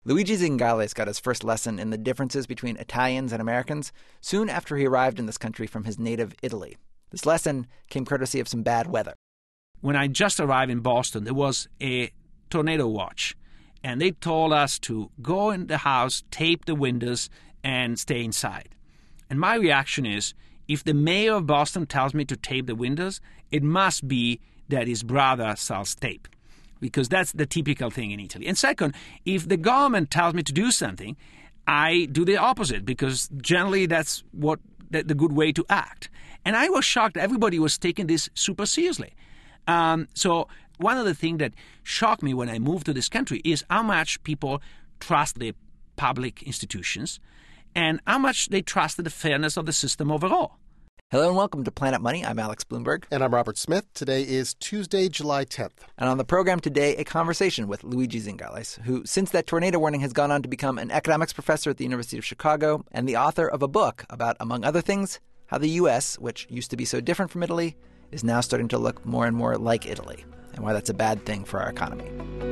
Luigi Zingales got his first lesson in the differences between Italians and Americans soon after he arrived in this country from his native Italy. This lesson came courtesy of some bad weather. When I just arrived in Boston, there was a tornado watch, and they told us to go in the house, tape the windows, and stay inside. And my reaction is, if the mayor of Boston tells me to tape the windows, it must be that his brother sells tape, because that's the typical thing in Italy. And second, if the government tells me to do something, I do the opposite, because generally that's what the good way to act. And I was shocked. Everybody was taking this super seriously. So one of the things that shocked me when I moved to this country is how much people trust the public institutions and how much they trusted the fairness of the system overall. Hello and welcome to Planet Money. I'm Alex Bloomberg. And I'm Robert Smith. Today is Tuesday, July 10th. And on the program today, a conversation with Luigi Zingales, who since that tornado warning has gone on to become an economics professor at the University of Chicago and the author of a book about, among other things, how the U.S., which used to be so different from Italy, is now starting to look more and more like Italy, and why that's a bad thing for our economy.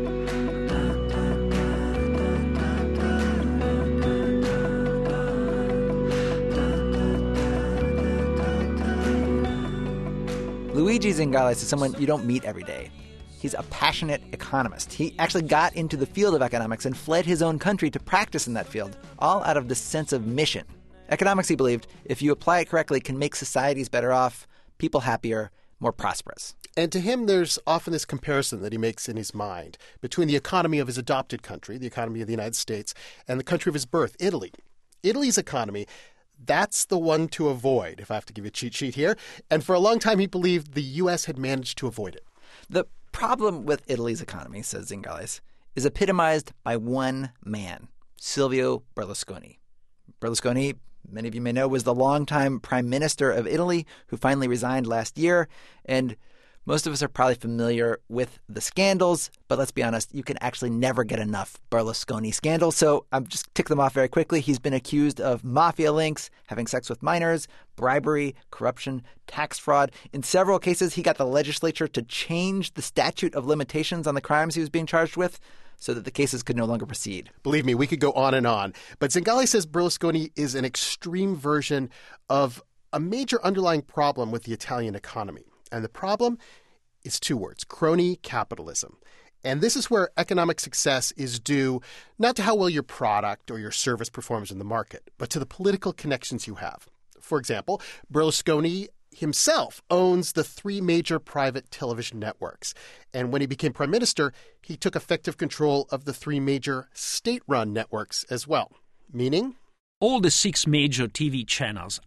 Luigi Zingales is someone you don't meet every day. He's a passionate economist. He actually got into the field of economics and fled his own country to practice in that field, all out of this sense of mission. Economics, he believed, if you apply it correctly, can make societies better off, people happier, more prosperous. And to him, there's often this comparison that he makes in his mind between the economy of his adopted country, the economy of the United States, and the country of his birth, Italy. Italy's economy, that's the one to avoid, if I have to give you a cheat sheet here. And for a long time, he believed the U.S. had managed to avoid it. The problem with Italy's economy, says Zingales, is epitomized by one man, Silvio Berlusconi. Berlusconi, many of you may know, was the longtime prime minister of Italy who finally resigned last year. And most of us are probably familiar with the scandals, but let's be honest, you can actually never get enough Berlusconi scandals. So I'm just tick them off very quickly. He's been accused of mafia links, having sex with minors, bribery, corruption, tax fraud. In several cases, he got the legislature to change the statute of limitations on the crimes he was being charged with so that the cases could no longer proceed. Believe me, we could go on and on. But Zingales says Berlusconi is an extreme version of a major underlying problem with the Italian economy. And the problem is two words: crony capitalism. And this is where economic success is due not to how well your product or your service performs in the market, but to the political connections you have. For example, Berlusconi himself owns the three major private television networks. And when he became prime minister, he took effective control of the three major state-run networks as well. Meaning? All the six major TV channels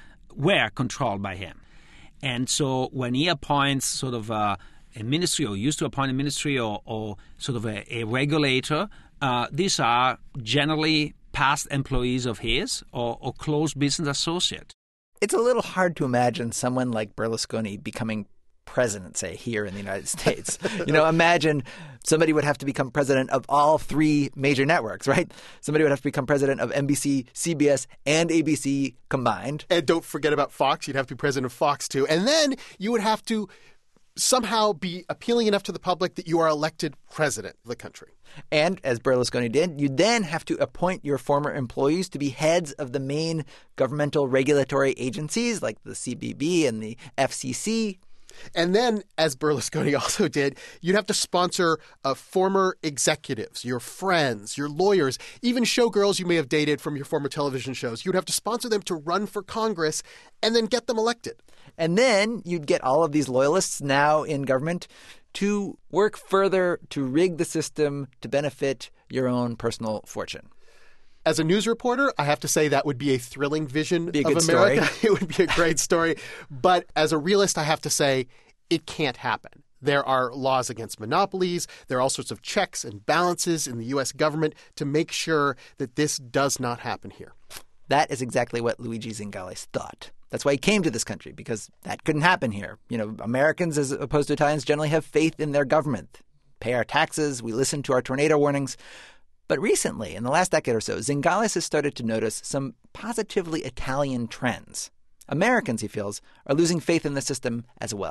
were controlled by him. And so when he appoints sort of a ministry, or used to appoint a ministry, or sort of a regulator, these are generally past employees of his or close business associate. It's a little hard to imagine someone like Berlusconi becoming president, say, here in the United States. Imagine somebody would have to become president of all three major networks, right? Somebody would have to become president of NBC, CBS, and ABC combined. And don't forget about Fox. You'd have to be president of Fox, too. And then you would have to somehow be appealing enough to the public that you are elected president of the country. And as Berlusconi did, you then have to appoint your former employees to be heads of the main governmental regulatory agencies like the CBB and the FCC. And then, as Berlusconi also did, you'd have to sponsor former executives, your friends, your lawyers, even showgirls you may have dated from your former television shows. You'd have to sponsor them to run for Congress and then get them elected. And then you'd get all of these loyalists now in government to work further to rig the system to benefit your own personal fortune. As a news reporter, I have to say that would be a thrilling vision of America. Story. It would be a great story. But as a realist, I have to say it can't happen. There are laws against monopolies. There are all sorts of checks and balances in the U.S. government to make sure that this does not happen here. That is exactly what Luigi Zingales thought. That's why he came to this country, because that couldn't happen here. Americans, as opposed to Italians, generally have faith in their government, pay our taxes, we listen to our tornado warnings. But recently, in the last decade or so, Zingales has started to notice some positively Italian trends. Americans, he feels, are losing faith in the system as well.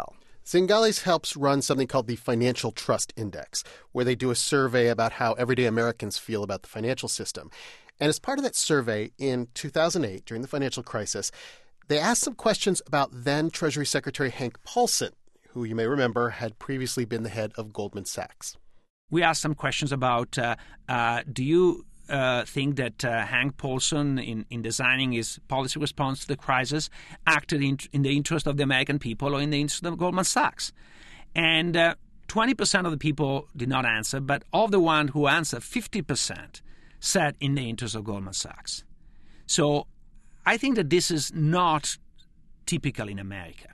Zingales helps run something called the Financial Trust Index, where they do a survey about how everyday Americans feel about the financial system. And as part of that survey in 2008, during the financial crisis, they asked some questions about then Treasury Secretary Hank Paulson, who you may remember had previously been the head of Goldman Sachs. We asked some questions about, do you think that Hank Paulson, in designing his policy response to the crisis, acted in the interest of the American people or in the interest of Goldman Sachs? And 20% of the people did not answer, but of the ones who answered, 50% said in the interest of Goldman Sachs. So I think that this is not typical in America.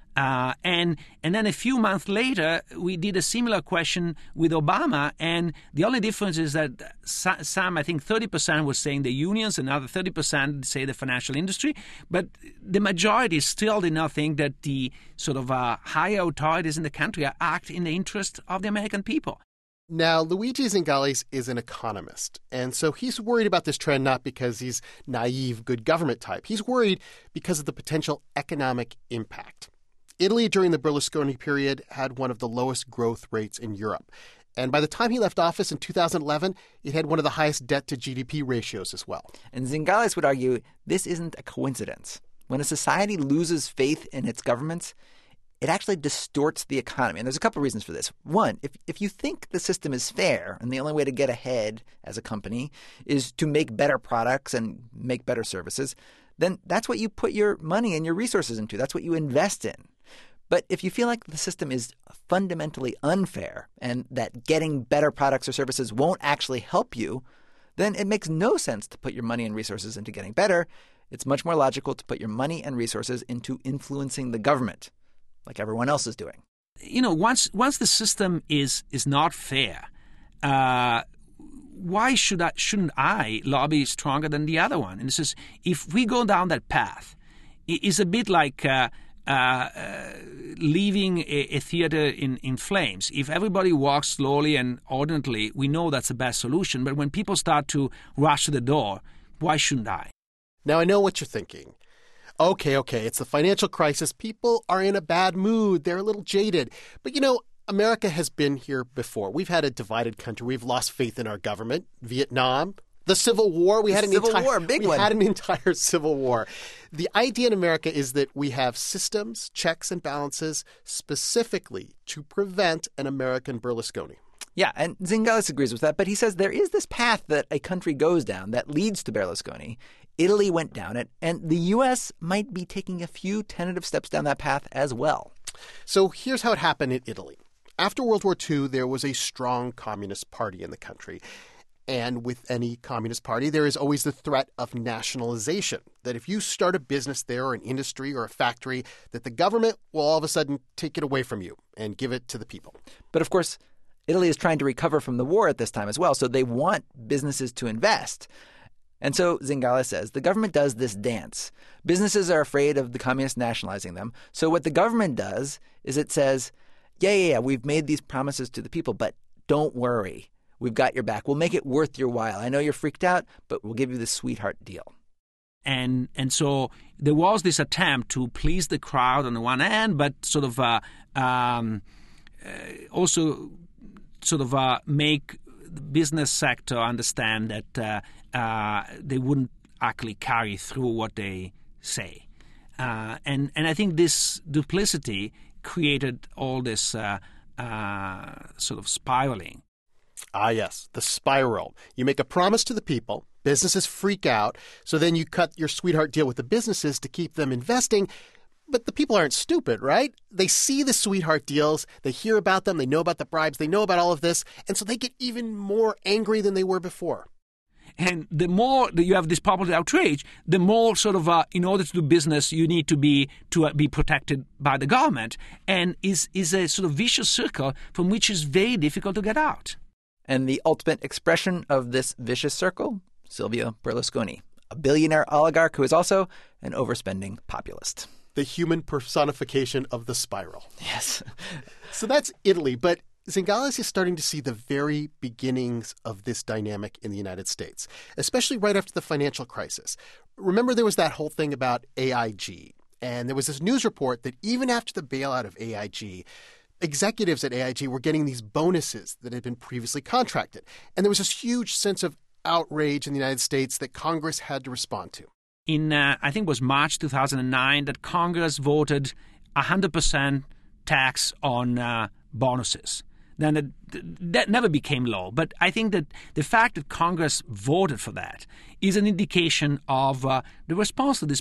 And then a few months later, we did a similar question with Obama, and the only difference is that some, I think 30% was saying the unions, another 30% say the financial industry, but the majority still did not think that the sort of higher authorities in the country act in the interest of the American people. Now, Luigi Zingales is an economist, and so he's worried about this trend not because he's naive, good government type. He's worried because of the potential economic impact. Italy during the Berlusconi period had one of the lowest growth rates in Europe. And by the time he left office in 2011, it had one of the highest debt-to-GDP ratios as well. And Zingales would argue this isn't a coincidence. When a society loses faith in its governments, it actually distorts the economy. And there's a couple of reasons for this. One, if you think the system is fair and the only way to get ahead as a company is to make better products and make better services, then that's what you put your money and your resources into. That's what you invest in. But if you feel like the system is fundamentally unfair and that getting better products or services won't actually help you, then it makes no sense to put your money and resources into getting better. It's much more logical to put your money and resources into influencing the government, like everyone else is doing. You know, once the system is not fair, why shouldn't I lobby stronger than the other one? And this is, if we go down that path, it's a bit like leaving a theater in flames. If everybody walks slowly and ordinarily, we know that's the best solution. But when people start to rush to the door, why shouldn't I? Now, I know what you're thinking. Okay, it's the financial crisis. People are in a bad mood. They're a little jaded. But, you know, America has been here before. We've had a divided country. We've lost faith in our government. Vietnam, the Civil War. We had an entire Civil War. The idea in America is that we have systems, checks and balances specifically to prevent an American Berlusconi. Yeah, and Zingales agrees with that, but he says there is this path that a country goes down that leads to Berlusconi. Italy went down it, and the U.S. might be taking a few tentative steps down that path as well. So here's how it happened in Italy. After World War II, there was a strong communist party in the country. And with any communist party, there is always the threat of nationalization, that if you start a business there or an industry or a factory, that the government will all of a sudden take it away from you and give it to the people. But of course, Italy is trying to recover from the war at this time as well, so they want businesses to invest. And so Zingales says the government does this dance. Businesses are afraid of the communists nationalizing them. So what the government does is it says, yeah, we've made these promises to the people, but don't worry. We've got your back. We'll make it worth your while. I know you're freaked out, but we'll give you this sweetheart deal. And so there was this attempt to please the crowd on the one hand, but sort of also sort of make the business sector understand that they wouldn't actually carry through what they say. And I think this duplicity created all this sort of spiraling. Ah, yes, the spiral. You make a promise to the people, businesses freak out, so then you cut your sweetheart deal with the businesses to keep them investing. But the people aren't stupid, right? They see the sweetheart deals, they hear about them, they know about the bribes, they know about all of this, and so they get even more angry than they were before. And the more that you have this popular outrage, the more sort of, in order to do business, you need to be protected by the government. And is a sort of vicious circle from which is very difficult to get out. And the ultimate expression of this vicious circle, Silvio Berlusconi, a billionaire oligarch who is also an overspending populist. The human personification of the spiral. Yes. So that's Italy, but Zingales is starting to see the very beginnings of this dynamic in the United States, especially right after the financial crisis. Remember there was that whole thing about AIG, And there was this news report that even after the bailout of AIG, executives at AIG were getting these bonuses that had been previously contracted. And there was this huge sense of outrage in the United States that Congress had to respond to. In, I think it was March 2009, that Congress voted 100% tax on bonuses. Then that never became law. But I think that the fact that Congress voted for that is an indication of the response to this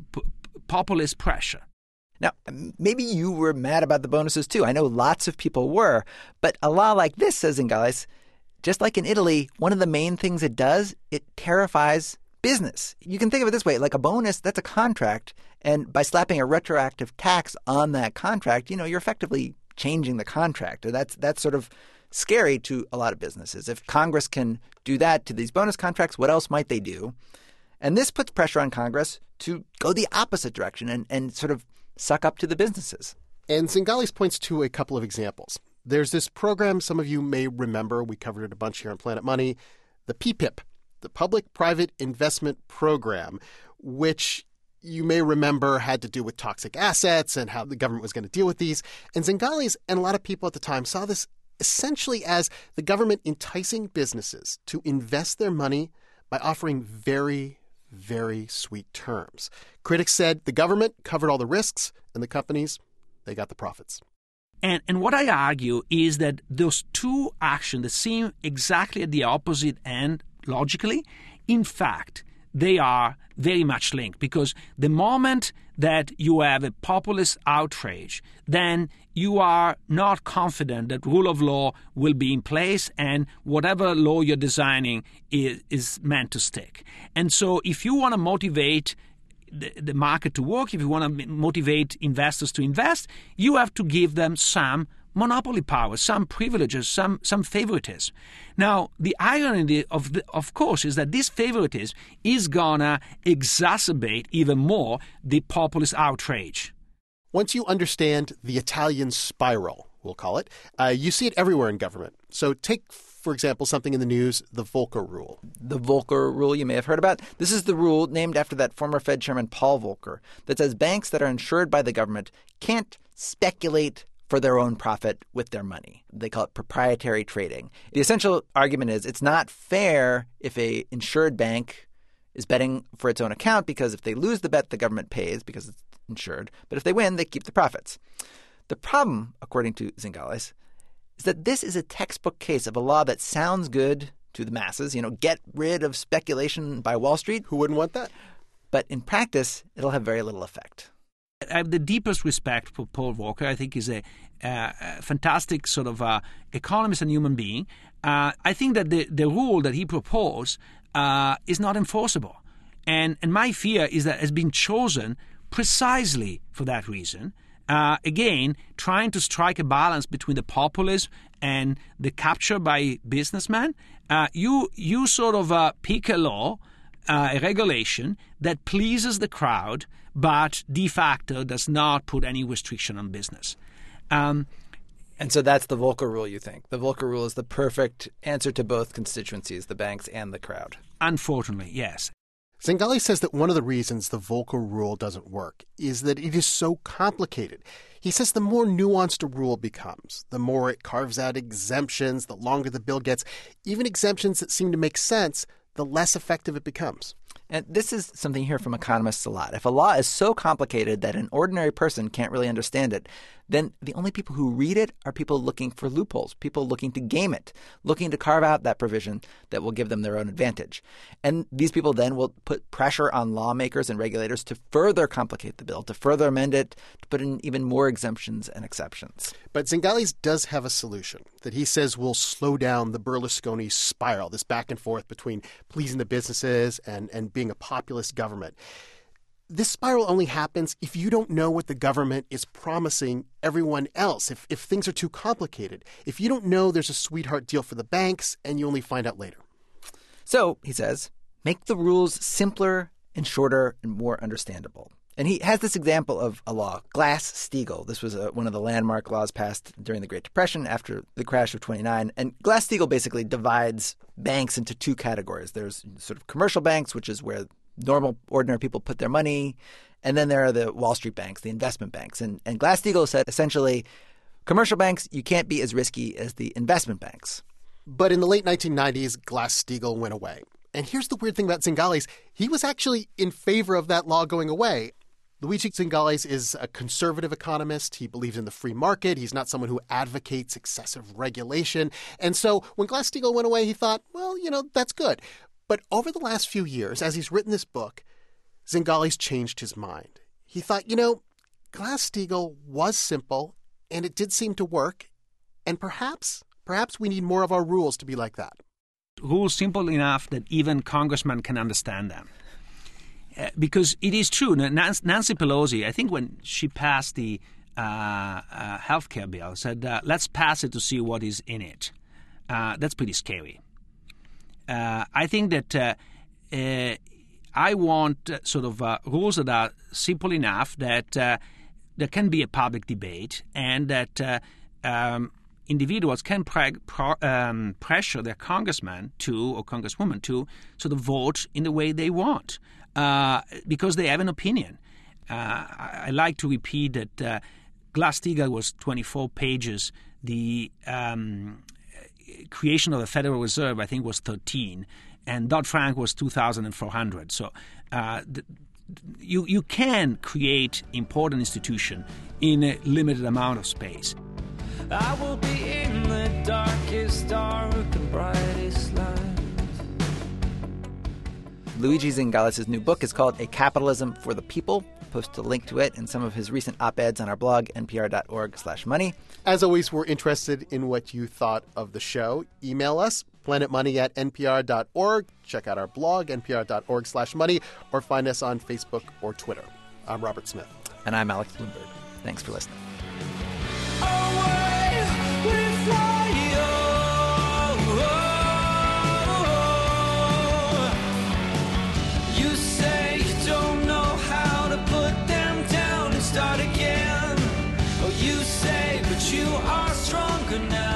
populist pressure. Now, maybe you were mad about the bonuses too. I know lots of people were. But a law like this, says Zingales, just like in Italy, one of the main things it does, it terrifies business. You can think of it this way, like a bonus, that's a contract. And by slapping a retroactive tax on that contract, you're effectively changing the contract. That's sort of scary to a lot of businesses. If Congress can do that to these bonus contracts, what else might they do? And this puts pressure on Congress to go the opposite direction and sort of suck up to the businesses. And Zingales points to a couple of examples. There's this program some of you may remember. We covered it a bunch here on Planet Money, the PPIP, the Public-Private Investment Program, which you may remember had to do with toxic assets and how the government was going to deal with these. And Zingales and a lot of people at the time saw this essentially as the government enticing businesses to invest their money by offering very, very sweet terms. Critics said the government covered all the risks and the companies, they got the profits. And what I argue is that those two actions that seem exactly at the opposite end logically, in fact, they are very much linked, because the moment that you have a populist outrage, then you are not confident that rule of law will be in place and whatever law you're designing is meant to stick. And so if you want to motivate the market to work, if you want to motivate investors to invest, you have to give them some monopoly power, some privileges, some favoritism. Now, the irony of course, is that this favoritism is going to exacerbate even more the populist outrage. Once you understand the Italian spiral, we'll call it, you see it everywhere in government. So take, for example, something in the news, the Volcker Rule. The Volcker Rule you may have heard about. This is the rule named after that former Fed chairman Paul Volcker that says banks that are insured by the government can't speculate for their own profit with their money. They call it proprietary trading. The essential argument is it's not fair if a insured bank is betting for its own account, because if they lose the bet, the government pays because it's insured. But if they win, they keep the profits. The problem, according to Zingales, is that this is a textbook case of a law that sounds good to the masses, get rid of speculation by Wall Street. Who wouldn't want that? But in practice, it'll have very little effect. I have the deepest respect for Paul Volcker. I think he's a fantastic sort of economist and human being. I think that the rule that he proposed is not enforceable. And my fear is that it has been chosen precisely for that reason. Again, trying to strike a balance between the populism and the capture by businessmen. You sort of pick a law, a regulation that pleases the crowd, but de facto does not put any restriction on business. And so that's the Volcker Rule, you think? The Volcker Rule is the perfect answer to both constituencies, the banks and the crowd. Unfortunately, yes. Zingales says that one of the reasons the Volcker Rule doesn't work is that it is so complicated. He says the more nuanced a rule becomes, the more it carves out exemptions, the longer the bill gets, even exemptions that seem to make sense, the less effective it becomes. And this is something you hear from economists a lot. If a law is so complicated that an ordinary person can't really understand it, then the only people who read it are people looking for loopholes, people looking to game it, looking to carve out that provision that will give them their own advantage. And these people then will put pressure on lawmakers and regulators to further complicate the bill, to further amend it, to put in even more exemptions and exceptions. But Zingales does have a solution that he says will slow down the Berlusconi spiral, this back and forth between pleasing the businesses and being a populist government. This spiral only happens if you don't know what the government is promising everyone else, if things are too complicated, if you don't know there's a sweetheart deal for the banks and you only find out later. So, he says, make the rules simpler and shorter and more understandable. And he has this example of a law, Glass-Steagall. This was one of the landmark laws passed during the Great Depression after the crash of '29. And Glass-Steagall basically divides banks into two categories. There's sort of commercial banks, which is where normal, ordinary people put their money. And then there are the Wall Street banks, the investment banks. And Glass-Steagall said, essentially, commercial banks, you can't be as risky as the investment banks. But in the late 1990s, Glass-Steagall went away. And here's the weird thing about Zingales. He was actually in favor of that law going away. Luigi Zingales is a conservative economist. He believes in the free market. He's not someone who advocates excessive regulation. And so when Glass-Steagall went away, he thought, well, that's good. But over the last few years, as he's written this book, Zingales changed his mind. He thought, Glass-Steagall was simple, and it did seem to work. And perhaps we need more of our rules to be like that. Rules simple enough that even congressmen can understand them. Because it is true, Nancy Pelosi, I think when she passed the health care bill, said, let's pass it to see what is in it. That's pretty scary. I think that I want rules that are simple enough that there can be a public debate and that individuals can pressure their congressman or congresswoman to sort of vote in the way they want because they have an opinion. I like to repeat that Glass-Steagall was 24 pages. The creation of the Federal Reserve, I think, was 13. And Dodd-Frank was 2,400. So you can create important institution in a limited amount of space. I will be in the darkest dark and brightest light. Luigi Zingales' new book is called A Capitalism for the People. We'll post a link to it and some of his recent op-eds on our blog, npr.org/money. As always, we're interested in what you thought of the show. Email us, planetmoney@npr.org. Check out our blog, npr.org/money, or find us on Facebook or Twitter. I'm Robert Smith. And I'm Alex Bloomberg. Thanks for listening. You say you don't know how to put them down and start again. Oh, you say, but you are stronger now.